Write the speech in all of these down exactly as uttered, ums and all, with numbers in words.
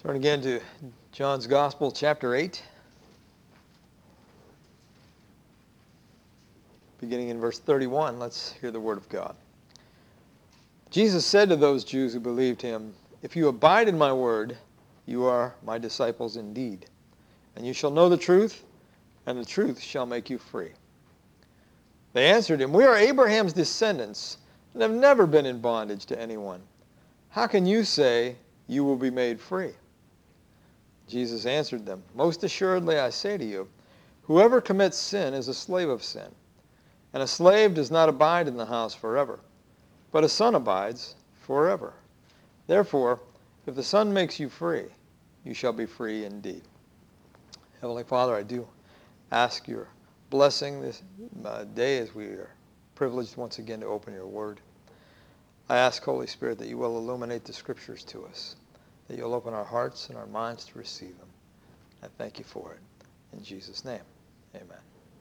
Turn again to John's Gospel, chapter eight, beginning in verse thirty-one. Let's hear the word of God. Jesus said to those Jews who believed him, "If you abide in my word, you are my disciples indeed, and you shall know the truth, and the truth shall make you free." They answered him, "We are Abraham's descendants, and have never been in bondage to anyone. How can you say you will be made free?" Jesus answered them, "Most assuredly I say to you, whoever commits sin is a slave of sin. And a slave does not abide in the house forever, but a son abides forever. Therefore, if the Son makes you free, you shall be free indeed." Heavenly Father, I do ask your blessing this uh, day as we are privileged once again to open your word. I ask, Holy Spirit, that you will illuminate the scriptures to us, that you'll open our hearts and our minds to receive them. I thank you for it. In Jesus' name, amen.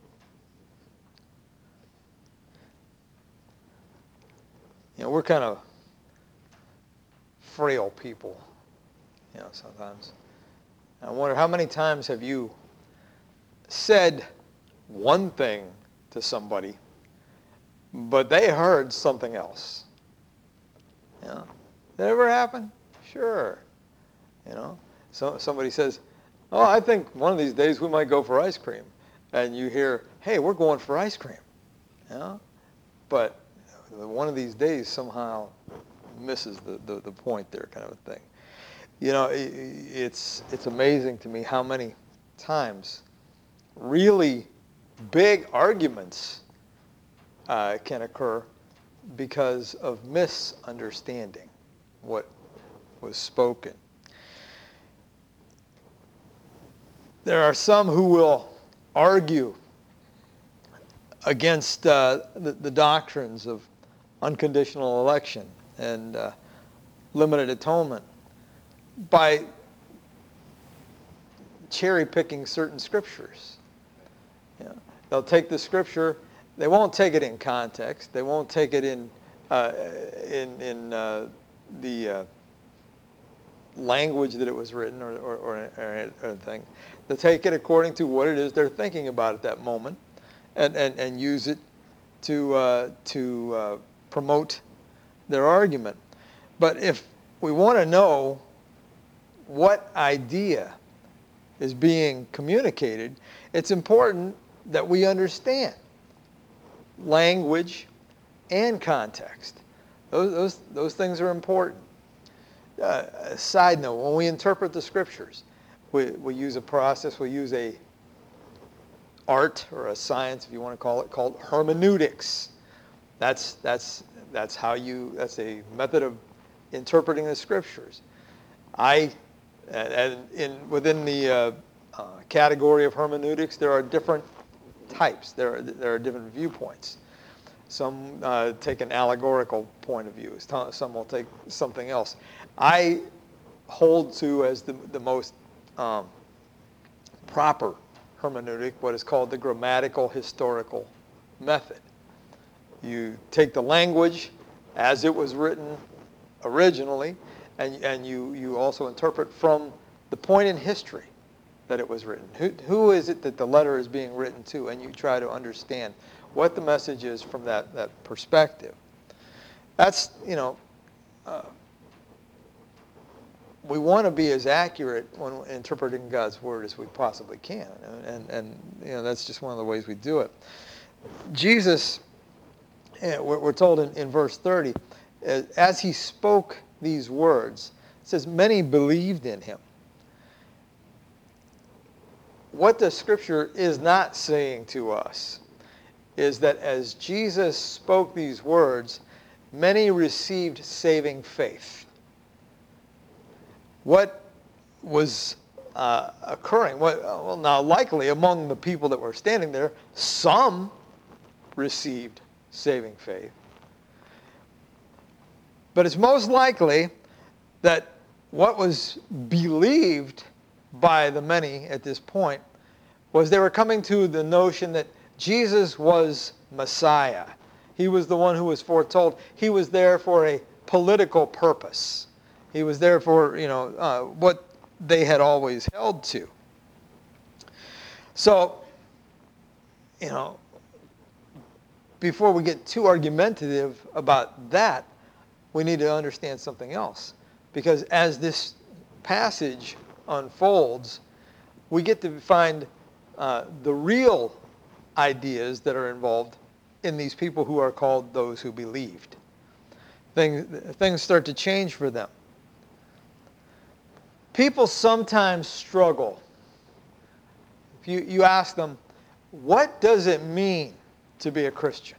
You know, we're kind of frail people, you know, sometimes. I wonder how many times have you said one thing to somebody, but they heard something else? You know, did that ever happen? Sure. You know, so somebody says, "Oh, I think one of these days we might go for ice cream," and you hear, "Hey, we're going for ice cream." You know, but one of these days somehow misses the, the, the point there, kind of a thing. You know, it, it's it's amazing to me how many times really big arguments uh, can occur because of misunderstanding what was spoken. There are some who will argue against uh, the, the doctrines of unconditional election and uh, limited atonement by cherry-picking certain scriptures. You know, they'll take the scripture, they won't take it in context, they won't take it in uh, in, in uh, the uh, language that it was written or, or, or, or anything. They take it according to what it is they're thinking about at that moment and, and, and use it to, uh, to uh, promote their argument. But if we want to know what idea is being communicated, it's important that we understand language and context. Those, those, those things are important. Uh, a side note, when we interpret the scriptures, we, we use a process, we use a art or a science, if you want to call it, called hermeneutics. That's, that's, that's how you, that's a method of interpreting the scriptures. I, and in, within the uh, uh, category of hermeneutics, there are different types. There are, there are different viewpoints. Some uh, take an allegorical point of view. Some will take something else. I hold to as the, the most um, proper hermeneutic what is called the grammatical historical method. You take the language as it was written originally, and, and you, you also interpret from the point in history that it was written. Who, who is it that the letter is being written to? And you try to understand what the message is from that, that perspective. That's, you know, uh, we want to be as accurate when interpreting God's word as we possibly can. And, and you know, that's just one of the ways we do it. Jesus, we're told in, in verse thirty, as he spoke these words, it says, many believed in him. What the scripture is not saying to us is that as Jesus spoke these words, many received saving faith. What was uh, occurring? What, well, now likely among the people that were standing there, some received saving faith. But it's most likely that what was believed by the many at this point was they were coming to the notion that Jesus was Messiah. He was the one who was foretold. He was there for a political purpose. He was there for, you know, uh, what they had always held to. So, you know, before we get too argumentative about that, we need to understand something else. Because as this passage unfolds, we get to find uh, the real ideas that are involved in these people who are called those who believed. Things, things start to change for them. People sometimes struggle. If you, you ask them, what does it mean to be a Christian?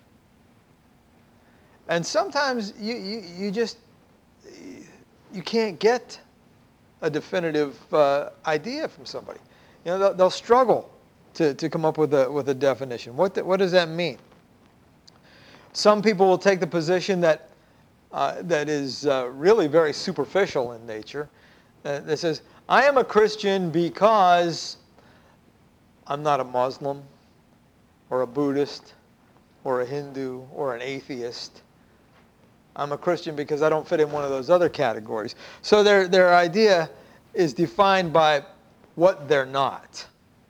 And sometimes you, you, you just, you can't get a definitive uh, idea from somebody. You know, they'll, they'll struggle to, to come up with a, with a definition. What, the, what does that mean? Some people will take the position that, uh, that is uh, really very superficial in nature. Uh, that says, I am a Christian because I'm not a Muslim or a Buddhist or a Hindu or an atheist. I'm a Christian because I don't fit in one of those other categories. So their, their idea is defined by what they're not.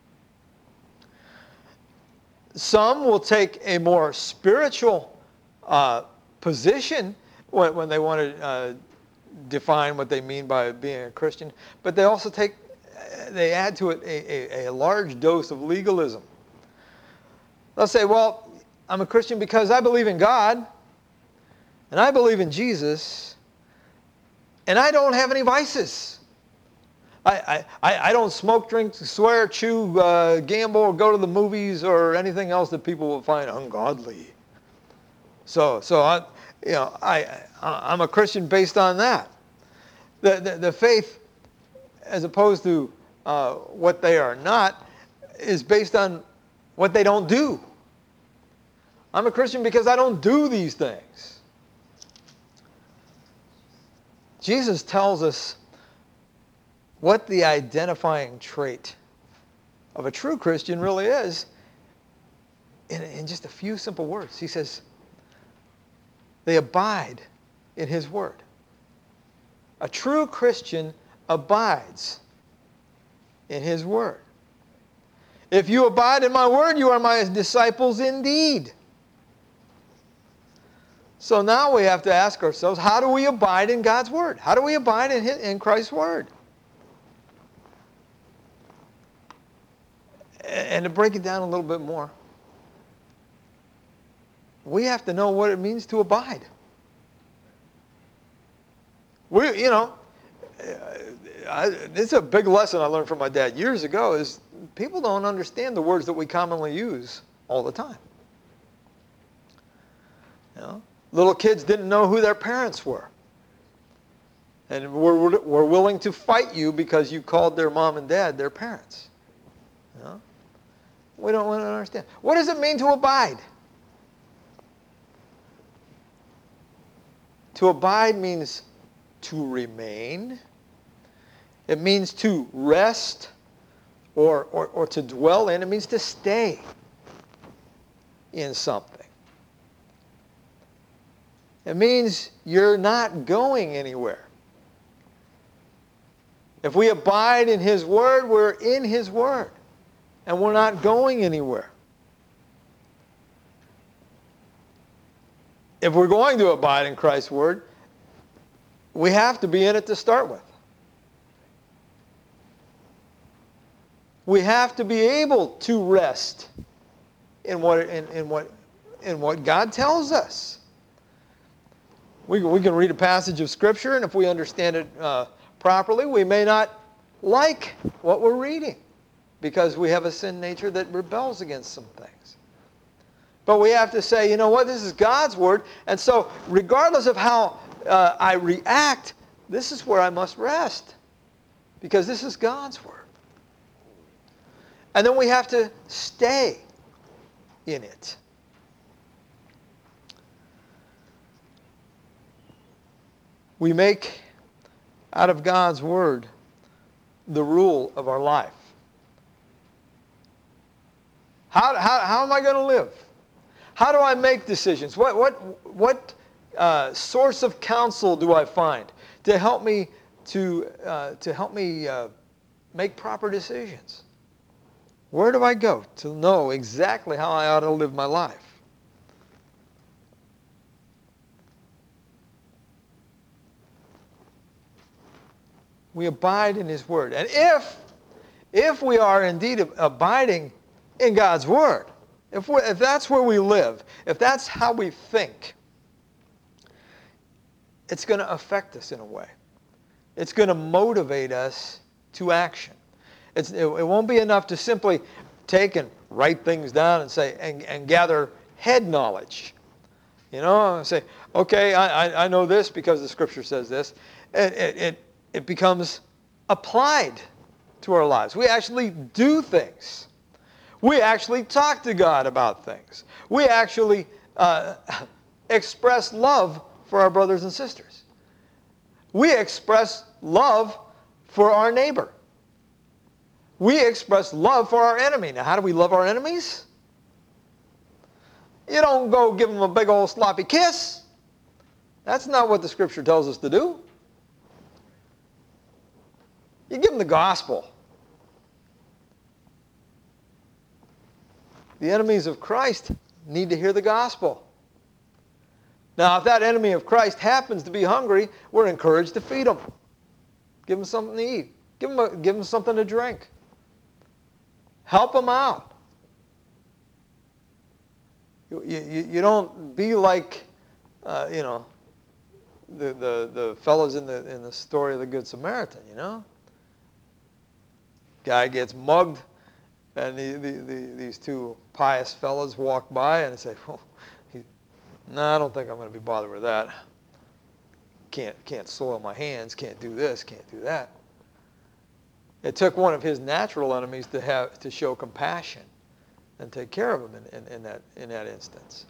Some will take a more spiritual uh, position when, when they want to uh, define what they mean by being a Christian, but they also take, they add to it a, a, a large dose of legalism. They'll say, well, I'm a Christian because I believe in God, and I believe in Jesus, and I don't have any vices. I, I, I don't smoke, drink, swear, chew, uh, gamble, or go to the movies, or anything else that people will find ungodly. So, so I, you know, I, I'm a Christian based on that. The, the, the faith, as opposed to uh, what they are not, is based on what they don't do. I'm a Christian because I don't do these things. Jesus tells us what the identifying trait of a true Christian really is in, in just a few simple words. He says, they abide in His Word. A true Christian abides in His Word. If you abide in my Word, you are my disciples indeed. So now we have to ask ourselves, how do we abide in God's Word? How do we abide in, His, in Christ's Word? And to break it down a little bit more, we have to know what it means to abide. We, you know, I, it's a big lesson I learned from my dad years ago, is people don't understand the words that we commonly use all the time. You know, little kids didn't know who their parents were, and were, were willing to fight you because you called their mom and dad their parents. You know? We don't want to understand. What does it mean to abide? To abide means to remain. It means to rest or, or, or to dwell in. It means to stay in something. It means you're not going anywhere. If we abide in His Word, we're in His Word. And we're not going anywhere. If we're going to abide in Christ's Word, we have to be in it to start with. We have to be able to rest in what, in, in what, in what God tells us. We, we can read a passage of Scripture, and if we understand it uh, properly, we may not like what we're reading, because we have a sin nature that rebels against some things. But we have to say, you know what, this is God's Word, and so regardless of how uh, I react, this is where I must rest, because this is God's Word. And then we have to stay in it. We make out of God's Word the rule of our life. How, how, how am I going to live? How do I make decisions? What, what, what uh, source of counsel do I find to help me to, uh, to help me uh, make proper decisions. Where do I go to know exactly how I ought to live my life? We abide in His Word. And if, if we are indeed abiding in God's Word, if, we if that's where we live, if that's how we think, it's going to affect us in a way. It's going to motivate us to action. It's, it, it won't be enough to simply take and write things down and say and, and gather head knowledge. You know, say, okay, I, I, I know this because the Scripture says this. It, it, it, it becomes applied to our lives. We actually do things. We actually talk to God about things. We actually uh, express love for our brothers and sisters. We express love for our neighbor. We express love for our enemy. Now, how do we love our enemies? You don't go give them a big old sloppy kiss. That's not what the Scripture tells us to do. You give them the gospel. The enemies of Christ need to hear the gospel. Now, if that enemy of Christ happens to be hungry, we're encouraged to feed them. Give them something to eat. Give them, a, give them something to drink. Help them out. You, you, you don't be like, uh, you know, the, the, the fellows in the, in the story of the Good Samaritan, you know. Guy gets mugged, and the, the, the, these two pious fellows walk by and say, well, he, no, I don't think I'm going to be bothered with that. Can't, can't soil my hands, can't do this, can't do that. It took one of his natural enemies to have to show compassion and take care of him in, in, in, that, in that instance.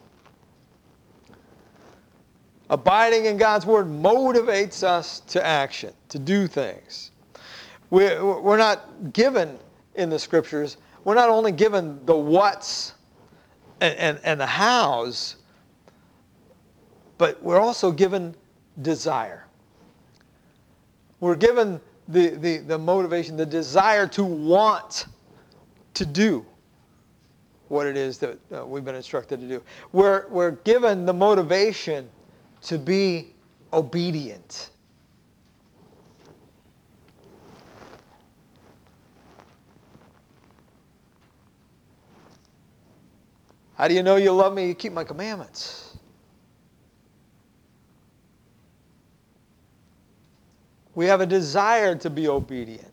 Abiding in God's Word motivates us to action, to do things. We're, we're not given in the Scriptures, we're not only given the whats and, and, and the hows, but we're also given desire. We're given the, the, the motivation, the desire to want to do what it is that uh, we've been instructed to do. We're, we're given the motivation to be obedient. How do you know you love me? You keep my commandments. We have a desire to be obedient.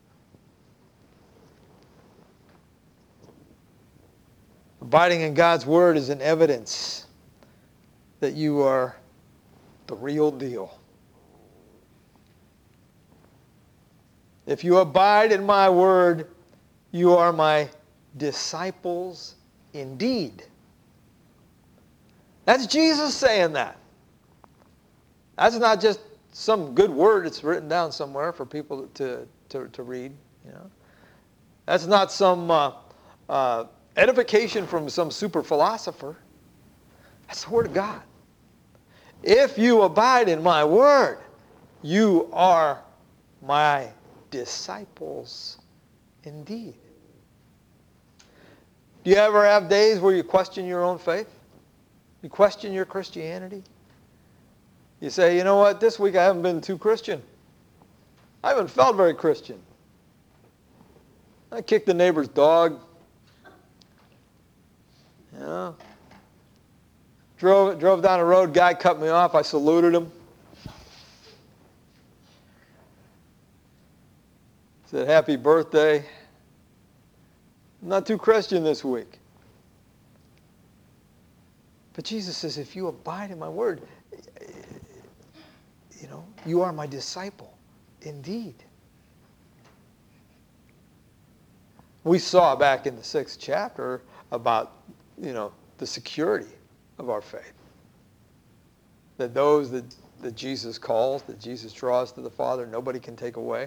Abiding in God's Word is an evidence that you are the real deal. If you abide in my Word, you are my disciples indeed. That's Jesus saying that. That's not just some good word that's written down somewhere for people to, to, to read. You know, that's not some uh, uh, edification from some super philosopher. That's the Word of God. If you abide in my Word, you are my disciples indeed. Do you ever have days where you question your own faith? You question your Christianity? You say, you know what, this week I haven't been too Christian. I haven't felt very Christian. I kicked the neighbor's dog. You know, drove, drove down the road, guy cut me off, I saluted him. Said, happy birthday. I'm not too Christian this week. But Jesus says, if you abide in my Word, you know, you are my disciple indeed. We saw back in the sixth chapter about, you know, the security of our faith. That those that, that Jesus calls, that Jesus draws to the Father, nobody can take away.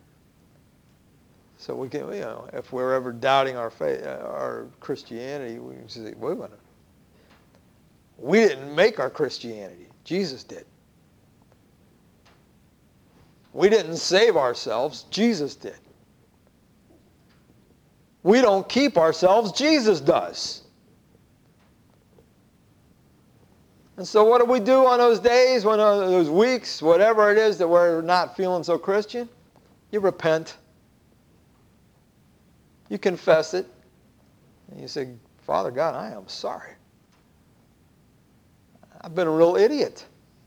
So we can, you know, if we're ever doubting our faith, our Christianity, we can say, wait a minute. We didn't make our Christianity. Jesus did. We didn't save ourselves. Jesus did. We don't keep ourselves, Jesus does. And so what do we do on those days, when uh, those weeks, whatever it is that we're not feeling so Christian? You repent. You confess it. And you say, Father God, I am sorry. I've been a real idiot.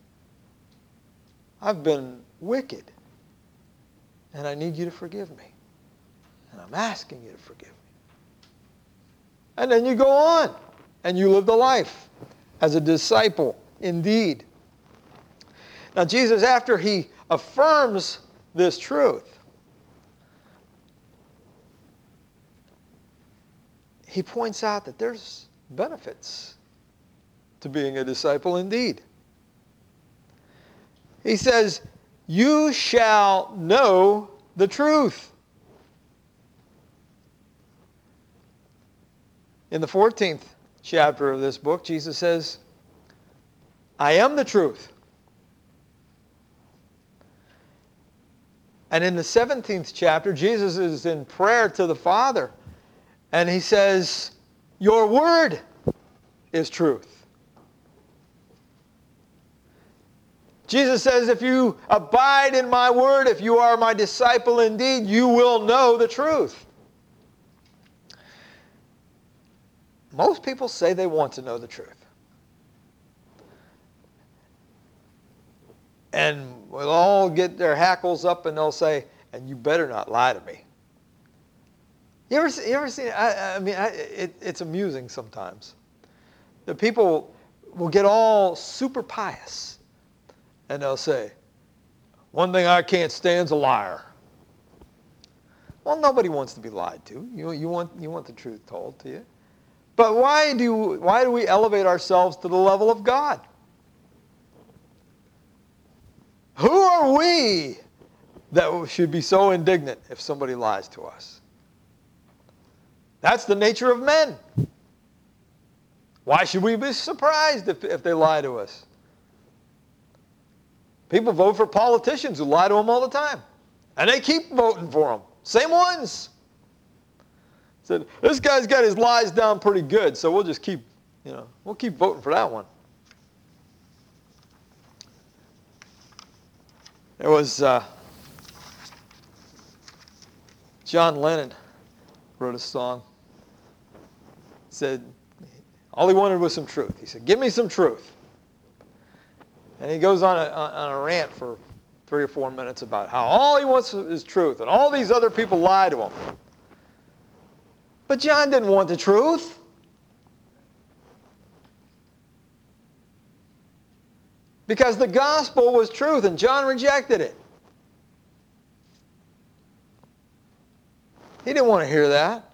I've been wicked. And I need you to forgive me. And I'm asking you to forgive me. And then you go on. And you live the life as a disciple indeed. Now Jesus, after he affirms this truth, he points out that there's benefits to being a disciple indeed. He says, you shall know the truth. In the fourteenth chapter of this book, Jesus says, I am the truth. And in the seventeenth chapter, Jesus is in prayer to the Father, and he says, your word is truth. Jesus says, if you abide in my word, if you are my disciple indeed, you will know the truth. Most people say they want to know the truth. And we'll all get their hackles up and they'll say, and you better not lie to me. You ever, you ever seen, I, I mean, I, it, it's amusing sometimes. The people will get all super pious. And they'll say, one thing I can't stand is a liar. Well, nobody wants to be lied to. You, you, want, you want the truth told to you. But why do, why do we elevate ourselves to the level of God? Who are we that should be so indignant if somebody lies to us? That's the nature of men. Why should we be surprised if, if they lie to us? People vote for politicians who lie to them all the time. And they keep voting for them. Same ones. Said, this guy's got his lies down pretty good, so we'll just keep, you know, we'll keep voting for that one. There was uh, John Lennon wrote a song. Said all he wanted was some truth. He said, give me some truth. And he goes on a, on a rant for three or four minutes about how all he wants is truth, and all these other people lie to him. But John didn't want the truth. Because the gospel was truth, and John rejected it. He didn't want to hear that.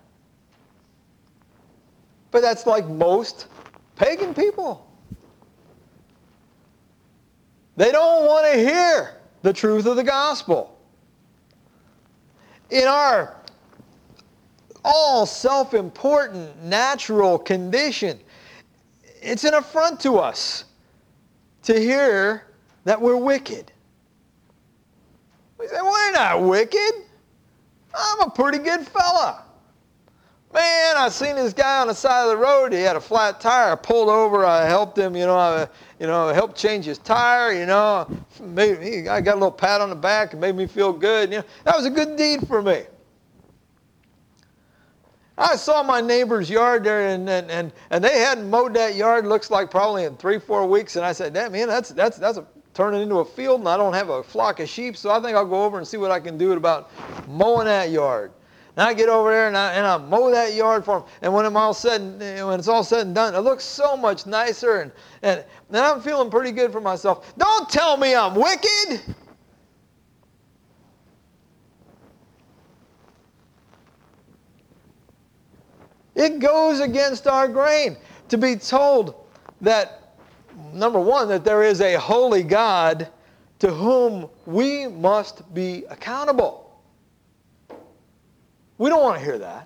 But that's like most pagan people. They don't want to hear the truth of the gospel. In our all self-important natural condition, it's an affront to us to hear that we're wicked. We say, we're not wicked. I'm a pretty good fella. Man, I seen this guy on the side of the road. He had a flat tire. I pulled over. I helped him, you know, I, you know, helped change his tire, you know. Made, he, I got a little pat on the back. It made me feel good. You know, that was a good deed for me. I saw my neighbor's yard there, and, and, and, and they hadn't mowed that yard, looks like probably in three, four weeks. And I said, damn, man, that's, that's, that's a, turning into a field, and I don't have a flock of sheep, so I think I'll go over and see what I can do about mowing that yard. And I get over there and I, and I mow that yard for them. And when, I'm all said and, when it's all said and done, it looks so much nicer. And, and, and I'm feeling pretty good for myself. Don't tell me I'm wicked. It goes against our grain to be told that, number one, that there is a holy God to whom we must be accountable. We don't want to hear that.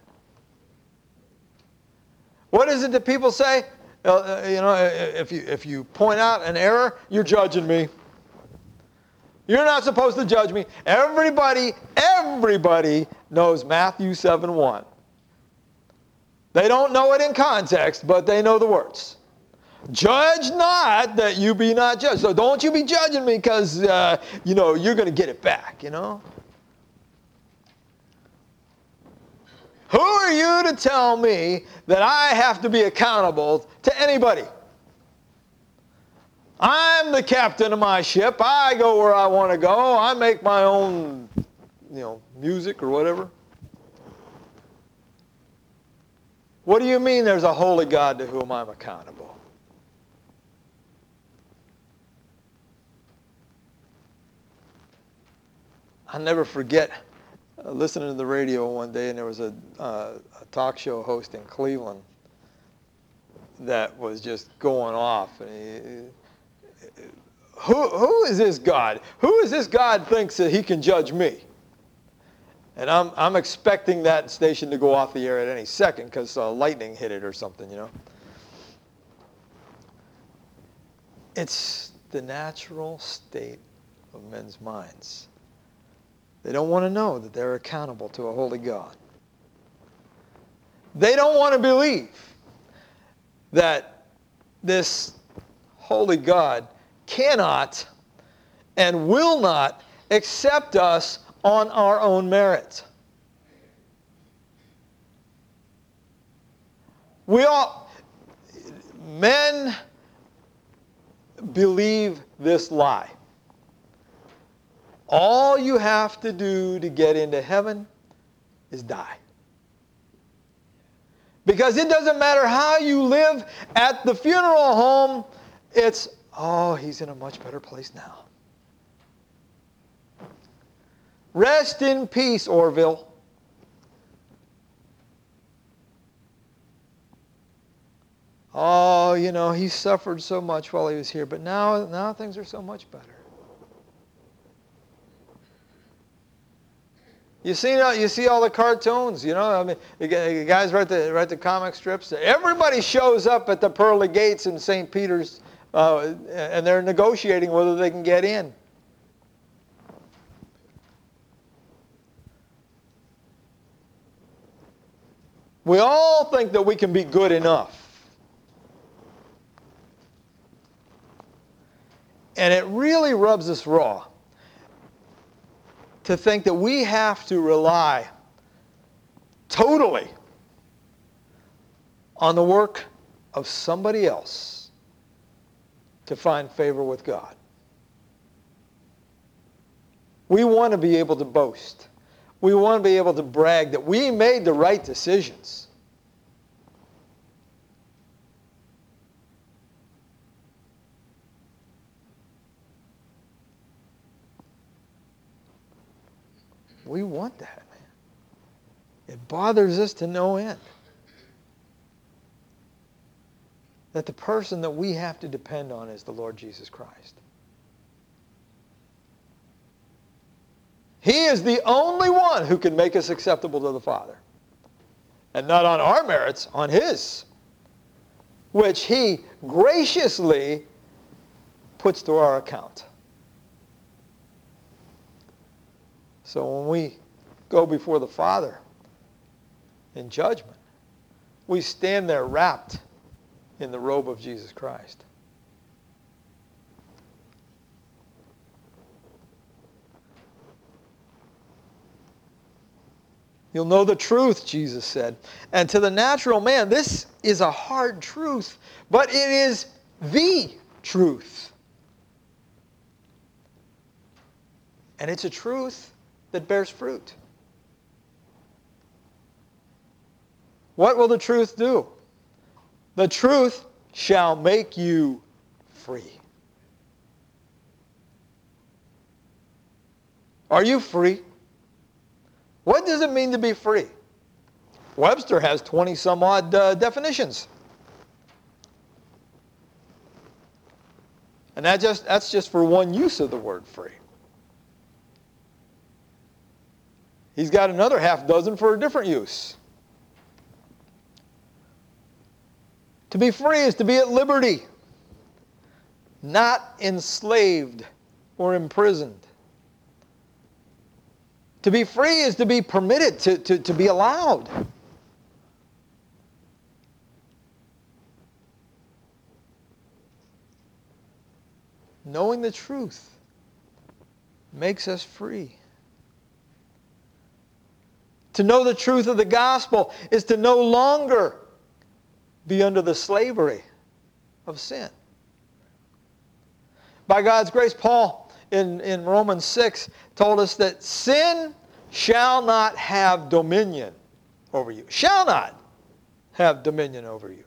What is it that people say? Uh, you know, if you, if you point out an error, you're judging me. You're not supposed to judge me. Everybody, everybody knows Matthew seven one. They don't know it in context, but they know the words. Judge not that you be not judged. So don't you be judging me because, uh, you know, you're going to get it back, you know. Who are you to tell me that I have to be accountable to anybody? I'm the captain of my ship. I go where I want to go. I make my own, you know, music or whatever. What do you mean there's a holy God to whom I'm accountable? I'll never forget uh, listening to the radio one day, and there was a, uh, a talk show host in Cleveland that was just going off. And he, who, who is this God? Who is this God thinks that he can judge me? And I'm, I'm expecting that station to go off the air at any second because uh, lightning hit it or something, you know. It's the natural state of men's minds. They don't want to know that they're accountable to a holy God. They don't want to believe that this holy God cannot and will not accept us on our own merit. We all, men believe this lie. All you have to do to get into heaven is die. Because it doesn't matter how you live at the funeral home, it's, oh, he's in a much better place now. Rest in peace, Orville. Oh, you know, he suffered so much while he was here, but now, now things are so much better. You see, you see all the cartoons, you know. I mean, the guys write the write the comic strips. Everybody shows up at the pearly gates in Saint Peter's, uh, and they're negotiating whether they can get in. We all think that we can be good enough. And it really rubs us raw to think that we have to rely totally on the work of somebody else to find favor with God. We want to be able to boast. We want to be able to brag that we made the right decisions. We want that, man. It bothers us to no end. That the person that we have to depend on is the Lord Jesus Christ. He is the only one who can make us acceptable to the Father. And not on our merits, on His, which He graciously puts to our account. So when we go before the Father in judgment, we stand there wrapped in the robe of Jesus Christ. You'll know the truth, Jesus said. And to the natural man, this is a hard truth, but it is the truth. And it's a truth that bears fruit. What will the truth do? The truth shall make you free. Are you free? What does it mean to be free? Webster has twenty some odd uh, definitions. And that just, that's just for one use of the word free. He's got another half dozen for a different use. To be free is to be at liberty, not enslaved or imprisoned. To be free is to be permitted, to, to, to be allowed. knowing the truth makes us free. To know the truth of the gospel is to no longer be under the slavery of sin. By God's grace, Paul in, in Romans six told us that sin shall not have dominion over you. Shall not have dominion over you.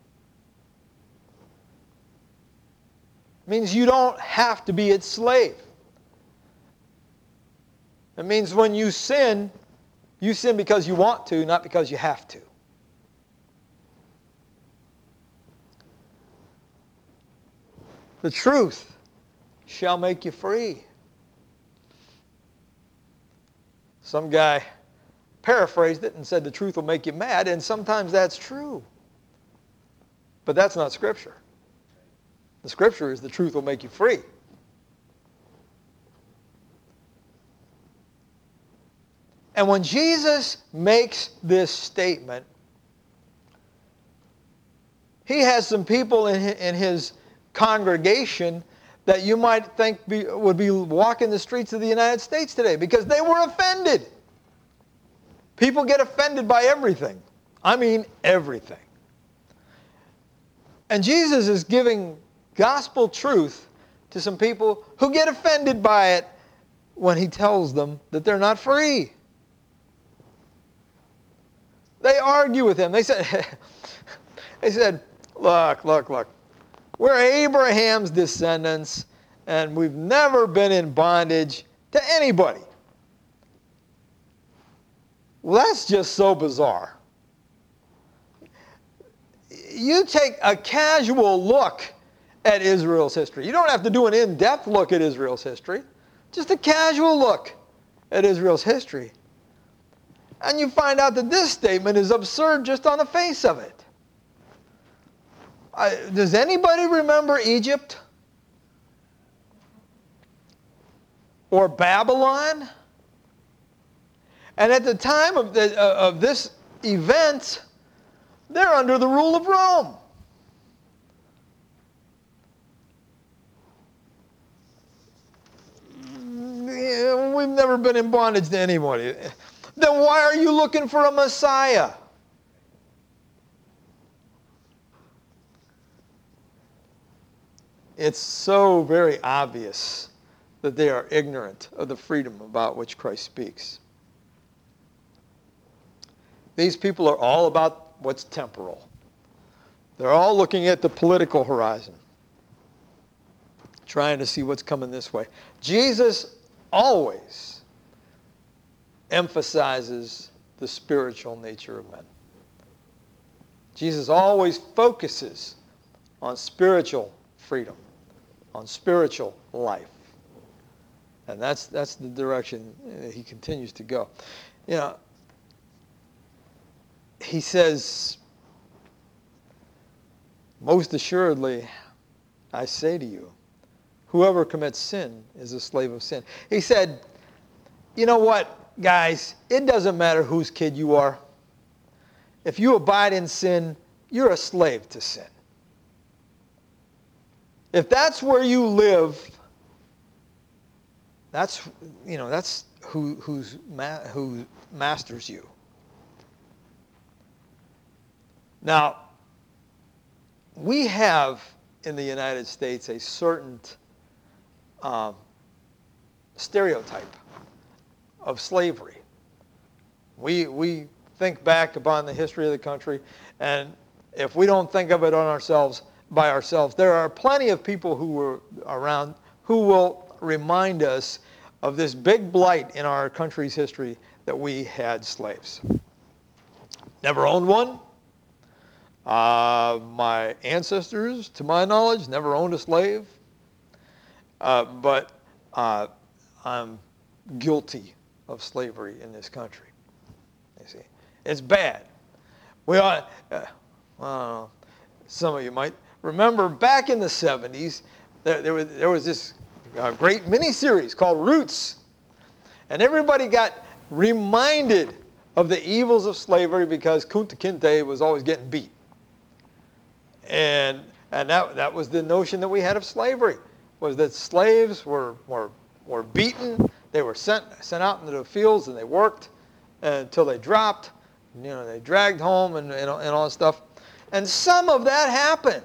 It means you don't have to be its slave. It means when you sin, you sin because you want to, not because you have to. The truth shall make you free. Some guy paraphrased it and said the truth will make you mad, and sometimes that's true. But that's not Scripture. The Scripture is the truth will make you free. And when Jesus makes this statement, he has some people in his, in his congregation that you might think be, would be walking the streets of the United States today because they were offended. People get offended by everything. I mean everything. And Jesus is giving gospel truth to some people who get offended by it when he tells them that they're not free. They argue with him. They said, they said, look, look, look. We're Abraham's descendants, and we've never been in bondage to anybody. Well, that's just so bizarre. You take a casual look at Israel's history. You don't have to do an in-depth look at Israel's history. Just a casual look at Israel's history. And you find out that this statement is absurd just on the face of it. I, does anybody remember Egypt? Or Babylon? And at the time of, the, uh, of this event, they're under the rule of Rome. We've never been in bondage to anybody. Then why are you looking for a Messiah? It's so very obvious that they are ignorant of the freedom about which Christ speaks. These people are all about what's temporal. They're all looking at the political horizon, trying to see what's coming this way. Jesus always emphasizes the spiritual nature of men. Jesus always focuses on spiritual freedom, on spiritual life. And that's that's the direction he continues to go. You know, he says, most assuredly, I say to you, whoever commits sin is a slave of sin. He said, you know what, guys, it doesn't matter whose kid you are. If you abide in sin, you're a slave to sin. If that's where you live, that's, you know, that's who who's ma- who masters you. Now, we have in the United States a certain um, stereotype of slavery. We we think back upon the history of the country, and if we don't think of it on ourselves by ourselves, there are plenty of people who were around who will remind us of this big blight in our country's history that we had slaves. Never owned one. Uh, my ancestors, to my knowledge, never owned a slave. Uh, but uh, I'm guilty of slavery in this country. You see, it's bad. We ought, uh, uh, some of you might remember back in the seventies, there, there, was, there was this uh, great miniseries called Roots. And everybody got reminded of the evils of slavery because Kunta Kinte was always getting beat. And, and that, that was the notion that we had of slavery. was that slaves were, were, were beaten. They were sent, sent out into the fields and they worked until they dropped. You know, they dragged home and, and, and all that stuff. And some of that happened.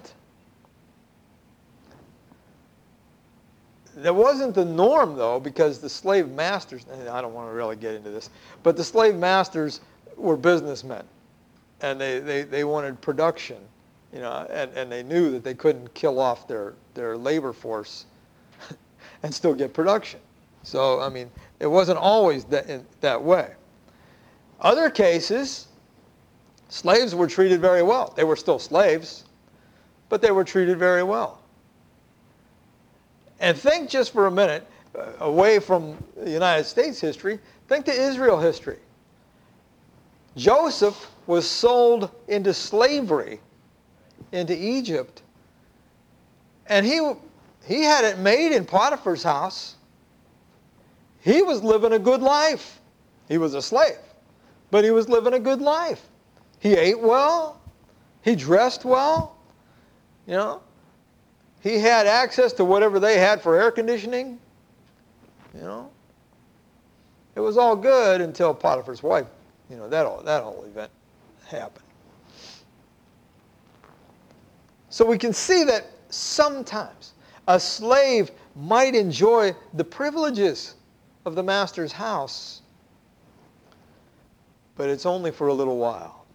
That wasn't the norm, though, because the slave masters, and I don't want to really get into this, but the slave masters were businessmen. And they, they, they wanted production, you know, and, and they knew that they couldn't kill off their, their labor force and still get production. So, I mean, it wasn't always that, in, that way. Other cases, slaves were treated very well. They were still slaves, but they were treated very well. And think just for a minute, uh, away from the United States history, think to Israel history. Joseph was sold into slavery into Egypt, and he, he had it made in Potiphar's house. He was living a good life. He was a slave, but he was living a good life. He ate well. He dressed well. You know, he had access to whatever they had for air conditioning. You know, it was all good until Potiphar's wife, you know, that, all, that whole event happened. So we can see that sometimes a slave might enjoy the privileges of the master's house, but it's only for a little while.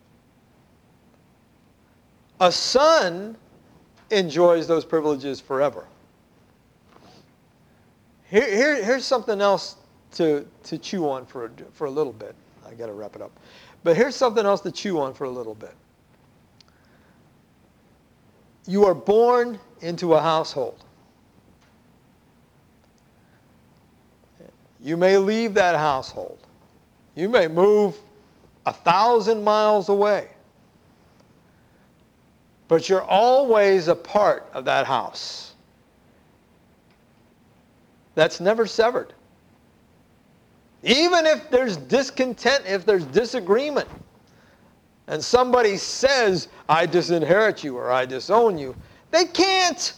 A son enjoys those privileges forever. Here, here, here's something else to, to chew on for a, for a little bit. I got to wrap it up. But here's something else to chew on for a little bit. You are born into a household. You may leave that household. You may move a thousand miles away. But you're always a part of that house. That's never severed. Even if there's discontent, if there's disagreement, and somebody says, I disinherit you or I disown you, they can't.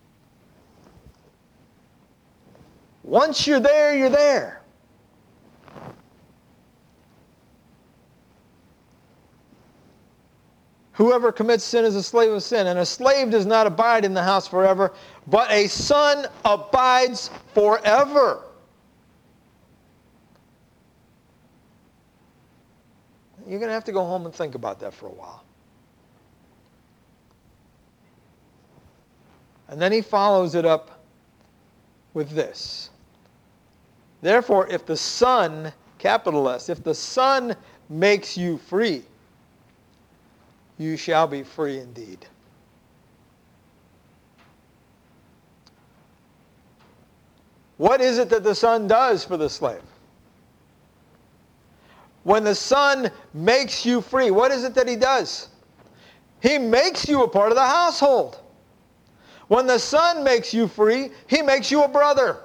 Once you're there, you're there. Whoever commits sin is a slave of sin, and a slave does not abide in the house forever, but a son abides forever. You're going to have to go home and think about that for a while. And then he follows it up with this. Therefore, if the Son, capital S, if the Son makes you free, you shall be free indeed. What is it that the Son does for the slave? When the Son makes you free, what is it that He does? He makes you a part of the household. When the Son makes you free, He makes you a brother.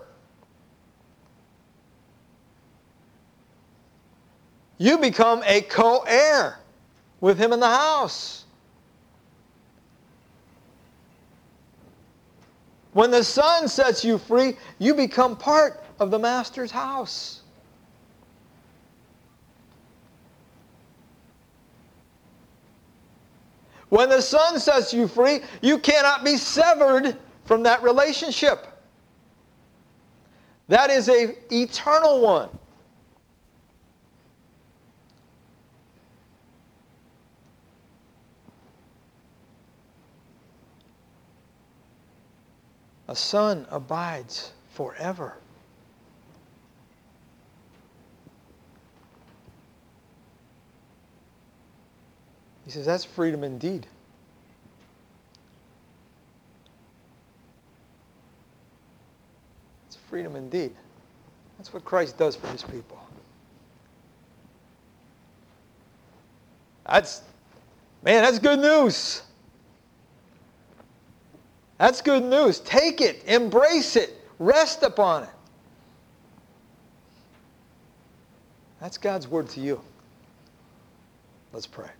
You become a co-heir with Him in the house. When the Son sets you free, you become part of the Master's house. When the Son sets you free, you cannot be severed from that relationship. That is an eternal one. A son abides forever. He says that's freedom indeed. It's freedom indeed. That's what Christ does for His people. That's, man, that's good news. That's good news. Take it, embrace it, rest upon it. That's God's word to you. Let's pray.